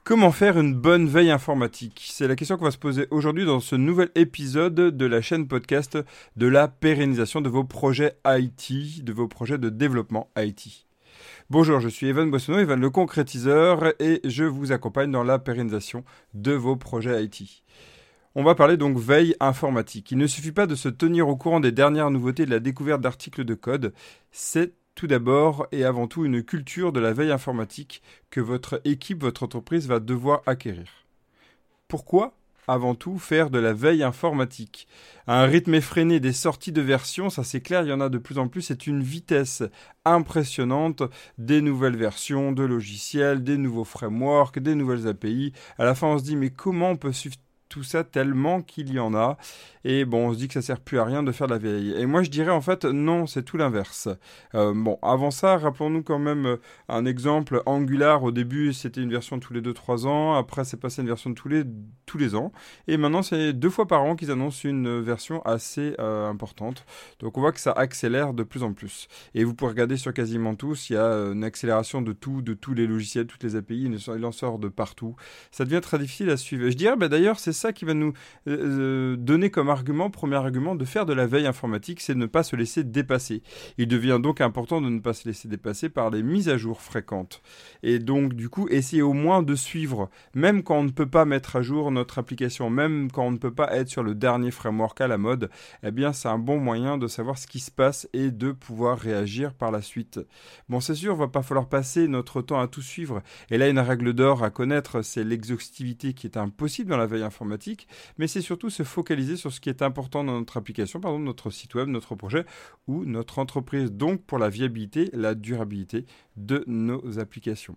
Comment faire une bonne veille informatique? C'est la question qu'on va se poser aujourd'hui dans ce nouvel épisode de la chaîne podcast de la pérennisation de vos projets IT, de vos projets de développement IT. Bonjour, je suis Evan Boissonneau, Evan le concrétiseur, et je vous accompagne dans la pérennisation de vos projets IT. On va parler donc veille informatique. Il ne suffit pas de se tenir au courant des dernières nouveautés de la découverte d'articles de code, c'est tout d'abord et avant tout une culture de la veille informatique que votre équipe, votre entreprise va devoir acquérir. Pourquoi, avant tout, faire de la veille informatique? Un rythme effréné des sorties de versions, ça c'est clair, il y en a de plus en plus, c'est une vitesse impressionnante des nouvelles versions de logiciels, des nouveaux frameworks, des nouvelles API. À la fin, on se dit, mais comment on peut suivre tout ça tellement qu'il y en a? Et bon, on se dit que ça sert plus à rien de faire de la veille. Et moi, je dirais en fait, non, c'est tout l'inverse. Bon, avant ça, rappelons-nous quand même un exemple. Angular, au début, c'était une version tous les 2-3 ans. Après, c'est passé une version tous les ans. Et maintenant, c'est 2 fois par an qu'ils annoncent une version assez importante. Donc, on voit que ça accélère de plus en plus. Et vous pouvez regarder sur quasiment tous, il y a une accélération de tous les logiciels, toutes les API. Il en sort de partout. Ça devient très difficile à suivre. Je dirais, d'ailleurs, c'est ça qui va nous donner comme premier argument de faire de la veille informatique, c'est de ne pas se laisser dépasser. Il devient donc important de ne pas se laisser dépasser par les mises à jour fréquentes. Et donc, du coup, essayer au moins de suivre, même quand on ne peut pas mettre à jour notre application, même quand on ne peut pas être sur le dernier framework à la mode, eh bien, c'est un bon moyen de savoir ce qui se passe et de pouvoir réagir par la suite. Bon, c'est sûr, il va pas falloir passer notre temps à tout suivre. Et là, une règle d'or à connaître, c'est l'exhaustivité qui est impossible dans la veille informatique, mais c'est surtout se focaliser sur ce qui est important dans notre application, par exemple notre site web, notre projet ou notre entreprise, donc pour la viabilité, la durabilité de nos applications.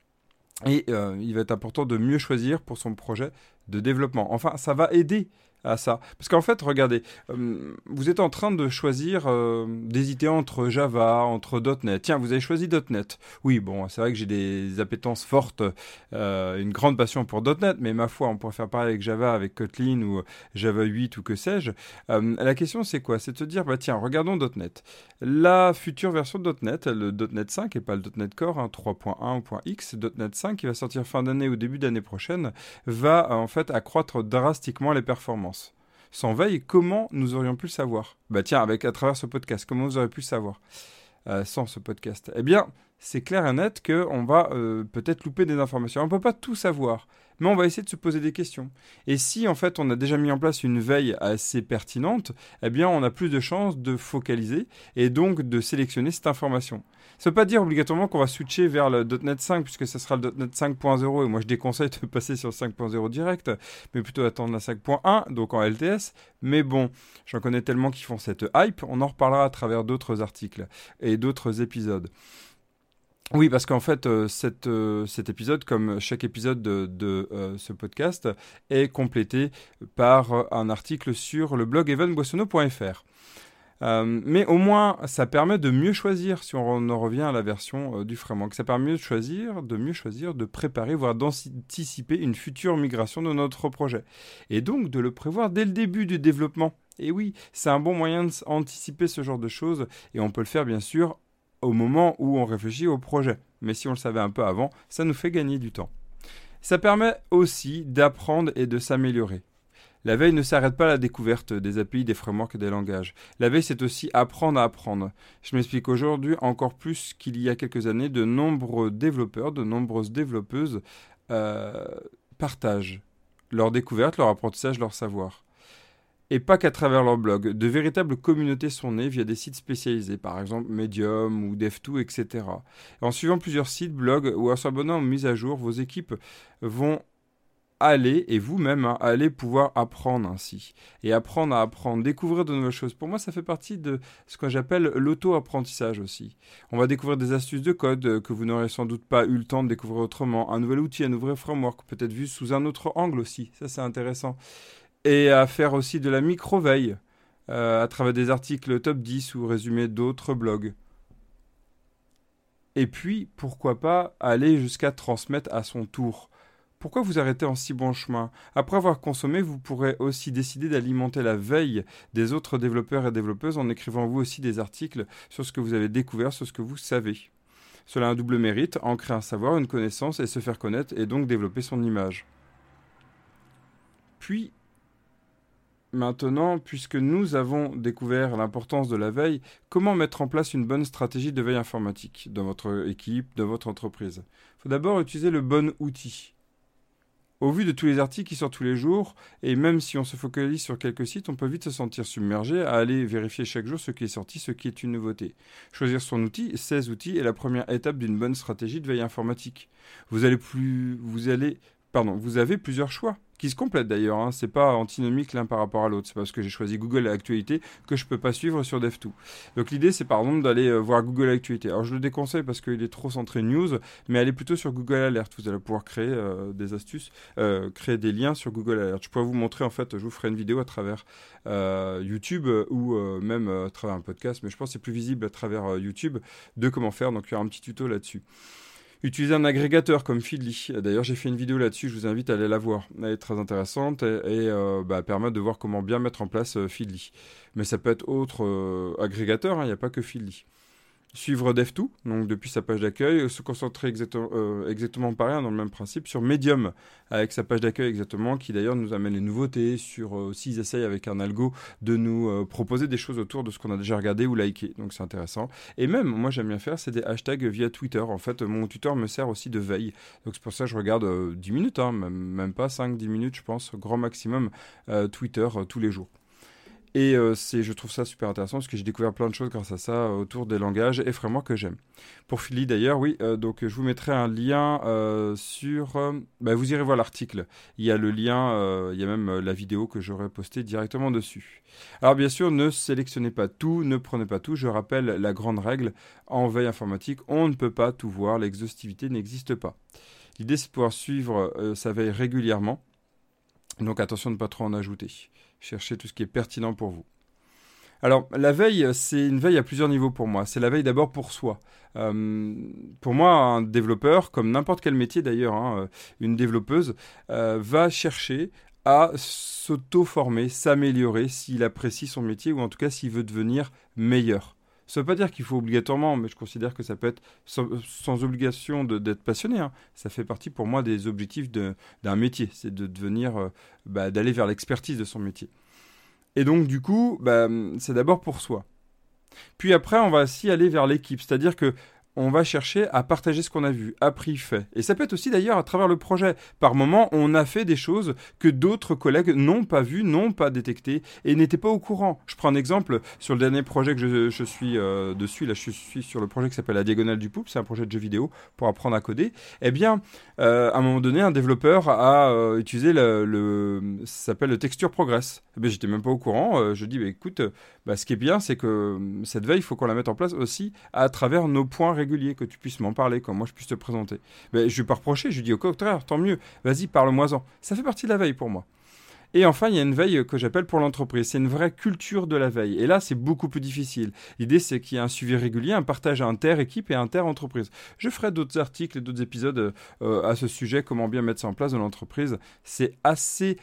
Et il va être important de mieux choisir pour son projet de développement. Enfin, ça va aider à ça. Parce qu'en fait, regardez, vous êtes en train de choisir, d'hésiter entre Java, entre .NET. Tiens, vous avez choisi .NET. Oui, bon, c'est vrai que j'ai des appétences fortes, une grande passion pour .NET, mais ma foi, on pourrait faire pareil avec Java, avec Kotlin ou Java 8 ou que sais-je. La question, c'est quoi? C'est de se dire, bah tiens, regardons .NET. La future version de .NET, le .NET 5 et pas le .NET Core, 3.1 ou .x, .NET 5 qui va sortir fin d'année ou début d'année prochaine, va en fait accroître drastiquement les performances. Sans veille, comment nous aurions pu le savoir? Bah tiens, à travers ce podcast, comment vous auriez pu le savoir sans ce podcast? Eh bien, c'est clair et net qu'on va peut-être louper des informations. On ne peut pas tout savoir, mais on va essayer de se poser des questions. Et si en fait on a déjà mis en place une veille assez pertinente, eh bien on a plus de chances de focaliser et donc de sélectionner cette information. Ça ne veut pas dire obligatoirement qu'on va switcher vers le .NET 5 puisque ça sera le .NET 5.0 et moi je déconseille de passer sur le 5.0 direct, mais plutôt attendre la 5.1, donc en LTS. Mais bon, j'en connais tellement qui font cette hype, on en reparlera à travers d'autres articles et d'autres épisodes. Oui, parce qu'en fait, cet épisode, comme chaque épisode de ce podcast, est complété par un article sur le blog evanboissonneau.fr. Mais au moins, ça permet de mieux choisir, si on en revient à la version du framework. Ça permet de mieux choisir, de préparer, voire d'anticiper une future migration de notre projet. Et donc, de le prévoir dès le début du développement. Et oui, c'est un bon moyen d'anticiper ce genre de choses. Et on peut le faire, bien sûr, au moment où on réfléchit au projet. Mais si on le savait un peu avant, ça nous fait gagner du temps. Ça permet aussi d'apprendre et de s'améliorer. La veille ne s'arrête pas à la découverte des API, des frameworks et des langages. La veille, c'est aussi apprendre à apprendre. Je m'explique aujourd'hui encore plus qu'il y a quelques années, de nombreux développeurs, de nombreuses développeuses partagent leur découverte, leur apprentissage, leur savoir. Et pas qu'à travers leur blog. De véritables communautés sont nées via des sites spécialisés, par exemple Medium ou Dev2, etc. Et en suivant plusieurs sites, blogs ou en s'abonnant aux mises à jour, vos équipes vont aller, et vous-même, allez pouvoir apprendre ainsi. Et apprendre à apprendre, découvrir de nouvelles choses. Pour moi, ça fait partie de ce que j'appelle l'auto-apprentissage aussi. On va découvrir des astuces de code que vous n'aurez sans doute pas eu le temps de découvrir autrement. Un nouvel outil, un nouvel framework, peut-être vu sous un autre angle aussi. Ça, c'est intéressant. Et à faire aussi de la micro-veille à travers des articles top 10 ou résumés d'autres blogs. Et puis, pourquoi pas aller jusqu'à transmettre à son tour. Pourquoi vous arrêter en si bon chemin? Après avoir consommé, vous pourrez aussi décider d'alimenter la veille des autres développeurs et développeuses en écrivant vous aussi des articles sur ce que vous avez découvert, sur ce que vous savez. Cela a un double mérite, ancrer un savoir, une connaissance et se faire connaître et donc développer son image. Puis, maintenant, puisque nous avons découvert l'importance de la veille, comment mettre en place une bonne stratégie de veille informatique dans votre équipe, dans votre entreprise? Il faut d'abord utiliser le bon outil. Au vu de tous les articles qui sortent tous les jours, et même si on se focalise sur quelques sites, on peut vite se sentir submergé à aller vérifier chaque jour ce qui est sorti, ce qui est une nouveauté. Choisir son outil, ces outils, est la première étape d'une bonne stratégie de veille informatique. Vous avez plusieurs choix, qui se complètent d'ailleurs, hein. C'est pas antinomique l'un par rapport à l'autre. C'est parce que j'ai choisi Google Actualité que je peux pas suivre sur DevToo. Donc l'idée, c'est par exemple d'aller voir Google Actualité. Alors je le déconseille parce qu'il est trop centré news, mais allez plutôt sur Google Alert. Vous allez pouvoir créer des astuces, créer des liens sur Google Alert. Je pourrais vous montrer, en fait, je vous ferai une vidéo à travers YouTube ou même à travers un podcast, mais je pense que c'est plus visible à travers YouTube de comment faire. Donc il y aura un petit tuto là-dessus. Utiliser un agrégateur comme Feedly. D'ailleurs, j'ai fait une vidéo là-dessus, je vous invite à aller la voir. Elle est très intéressante et permet de voir comment bien mettre en place Feedly. Mais ça peut être autre agrégateur, il n'y a pas que Feedly. Suivre DevToo, donc depuis sa page d'accueil, se concentrer exactement pareil, dans le même principe, sur Medium, avec sa page d'accueil exactement, qui d'ailleurs nous amène les nouveautés, s'ils essayent avec un algo de nous proposer des choses autour de ce qu'on a déjà regardé ou liké, donc c'est intéressant. Et même, moi j'aime bien faire, c'est des hashtags via Twitter, en fait mon Twitter me sert aussi de veille, donc c'est pour ça que je regarde 10 minutes, même pas 5-10 minutes je pense, grand maximum, Twitter tous les jours. Et je trouve ça super intéressant parce que j'ai découvert plein de choses grâce à ça autour des langages et frameworks que j'aime. Pour Feedly d'ailleurs, oui, donc je vous mettrai un lien vous irez voir l'article. Il y a le lien, il y a même la vidéo que j'aurais postée directement dessus. Alors bien sûr, ne sélectionnez pas tout, ne prenez pas tout. Je rappelle la grande règle, en veille informatique, on ne peut pas tout voir, l'exhaustivité n'existe pas. L'idée c'est de pouvoir suivre sa veille régulièrement. Donc attention de ne pas trop en ajouter. Cherchez tout ce qui est pertinent pour vous. Alors, la veille, c'est une veille à plusieurs niveaux pour moi. C'est la veille d'abord pour soi. Pour moi, un développeur, comme n'importe quel métier d'ailleurs, une développeuse, va chercher à s'auto-former, s'améliorer s'il apprécie son métier ou en tout cas s'il veut devenir meilleur. Ça ne veut pas dire qu'il faut obligatoirement, mais je considère que ça peut être sans obligation d'être passionné. Ça fait partie pour moi des objectifs d'un métier, c'est de devenir, d'aller vers l'expertise de son métier. Et donc du coup, c'est d'abord pour soi. Puis après, on va aussi aller vers l'équipe, c'est-à-dire que on va chercher à partager ce qu'on a vu, appris, fait. Et ça peut être aussi d'ailleurs à travers le projet. Par moment, on a fait des choses que d'autres collègues n'ont pas vues, n'ont pas détectées et n'étaient pas au courant. Je prends un exemple sur le dernier projet que je suis dessus. Là, je suis sur le projet qui s'appelle La Diagonale du Poup. C'est un projet de jeu vidéo pour apprendre à coder. Eh bien, à un moment donné, un développeur a utilisé ça s'appelle le Texture Progress. Eh bien, j'étais même pas au courant. Je dis, écoute, ce qui est bien, c'est que cette veille, il faut qu'on la mette en place aussi à travers nos points régulier, que tu puisses m'en parler, que moi je puisse te présenter. Je ne vais pas reprocher, je lui dis au contraire, tant mieux, vas-y, parle-moi-en. Ça fait partie de la veille pour moi. Et enfin, il y a une veille que j'appelle pour l'entreprise. C'est une vraie culture de la veille. Et là, c'est beaucoup plus difficile. L'idée, c'est qu'il y ait un suivi régulier, un partage inter-équipe et inter-entreprise. Je ferai d'autres articles et d'autres épisodes à ce sujet, comment bien mettre ça en place dans l'entreprise. C'est assez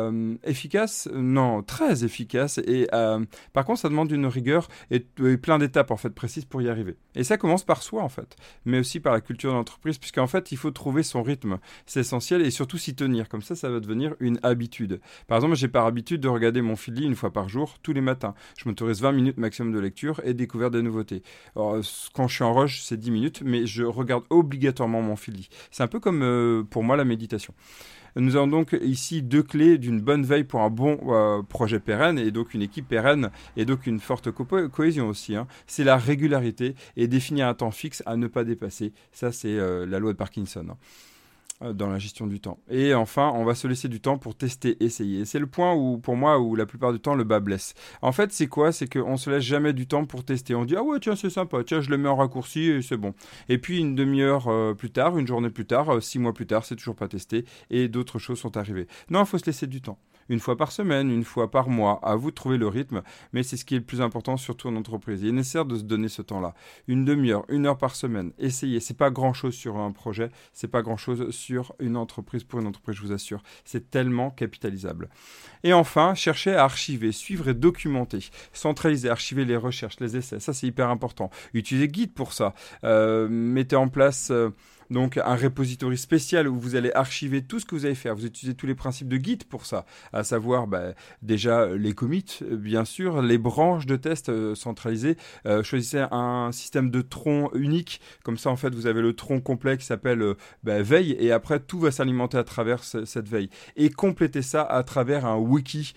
efficace, non, très efficace. Et par contre, ça demande une rigueur et plein d'étapes en fait précises pour y arriver. Et ça commence par soi en fait, mais aussi par la culture de l'entreprise, puisqu'en fait, il faut trouver son rythme. C'est essentiel et surtout s'y tenir. Comme ça va devenir une habitude. Par exemple, j'ai par habitude de regarder mon Feedly une fois par jour, tous les matins. Je m'autorise 20 minutes maximum de lecture et découverte des nouveautés. Alors, quand je suis en rush, c'est 10 minutes, mais je regarde obligatoirement mon Feedly. C'est un peu comme pour moi la méditation. Nous avons donc ici deux clés d'une bonne veille pour un bon projet pérenne et donc une équipe pérenne et donc une forte cohésion aussi. C'est la régularité et définir un temps fixe à ne pas dépasser. Ça, c'est la loi de Parkinson. Dans la gestion du temps. Et enfin, on va se laisser du temps pour tester, essayer. Et c'est le point où, pour moi, où la plupart du temps, le bas blesse. En fait, c'est quoi? C'est qu'on se laisse jamais du temps pour tester. On dit, ah ouais, tiens, c'est sympa, tiens, je le mets en raccourci et c'est bon. Et puis, une demi-heure plus tard, une journée plus tard, 6 mois plus tard, c'est toujours pas testé et d'autres choses sont arrivées. Non, il faut se laisser du temps. une fois par semaine, une fois par mois. À vous de trouver le rythme, mais c'est ce qui est le plus important, surtout en entreprise. Il est nécessaire de se donner ce temps-là. Une demi-heure, 1 heure par semaine. Essayez. C'est pas grand-chose sur un projet, c'est pas grand-chose sur une entreprise, pour une entreprise, je vous assure. C'est tellement capitalisable. Et enfin, cherchez à archiver, suivre et documenter. Centraliser, archiver les recherches, les essais. Ça, c'est hyper important. Utilisez Git pour ça. Mettez en place... donc un repository spécial où vous allez archiver tout ce que vous allez faire. Vous utilisez tous les principes de Git pour ça, à savoir déjà les commits, bien sûr, les branches de test centralisées. Choisissez un système de tronc unique, comme ça en fait vous avez le tronc complet qui s'appelle veille, et après tout va s'alimenter à travers cette veille. Et complétez ça à travers un wiki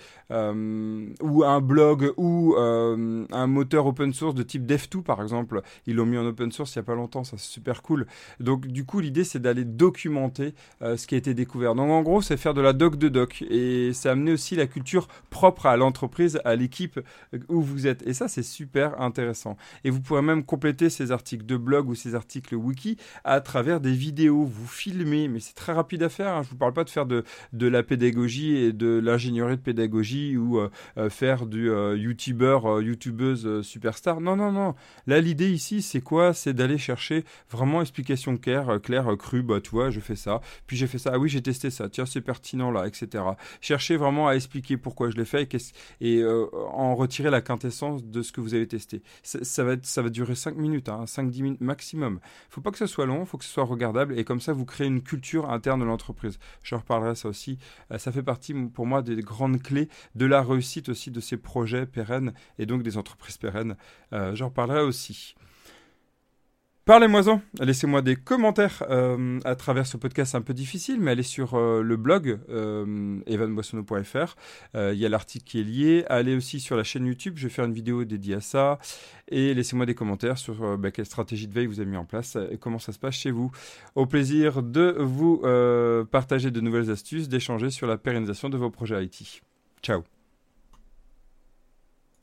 ou un blog ou un moteur open source de type Dev2 par exemple. Ils l'ont mis en open source il n'y a pas longtemps, ça c'est super cool. Donc du coup, l'idée, c'est d'aller documenter ce qui a été découvert. Donc, en gros, c'est faire de la doc de doc. Et c'est amener aussi la culture propre à l'entreprise, à l'équipe où vous êtes. Et ça, c'est super intéressant. Et vous pourrez même compléter ces articles de blog ou ces articles wiki à travers des vidéos. Vous filmez, mais c'est très rapide à faire. Hein. Je ne vous parle pas de faire de la pédagogie et de l'ingénierie de pédagogie ou faire du youtubeuse superstar. Non, non, non. Là, l'idée ici, c'est quoi? C'est d'aller chercher vraiment explication claire, crue, tu vois, je fais ça, puis j'ai fait ça, ah oui, j'ai testé ça, tiens, c'est pertinent là, etc. Cherchez vraiment à expliquer pourquoi je l'ai fait et en retirer la quintessence de ce que vous avez testé. Ça va durer 5 minutes, 5-10 minutes maximum. Faut pas que ce soit long, faut que ce soit regardable, et comme ça, vous créez une culture interne de l'entreprise. Je reparlerai ça aussi. Ça fait partie, pour moi, des grandes clés de la réussite aussi de ces projets pérennes, et donc des entreprises pérennes. J'en reparlerai aussi. Parlez-moi-en, laissez-moi des commentaires à travers ce podcast un peu difficile, mais allez sur le blog evanboissonneau.fr, il y a l'article qui est lié, allez aussi sur la chaîne YouTube, je vais faire une vidéo dédiée à ça, et laissez-moi des commentaires sur quelle stratégie de veille vous avez mis en place et comment ça se passe chez vous. Au plaisir de vous partager de nouvelles astuces, d'échanger sur la pérennisation de vos projets IT. Ciao.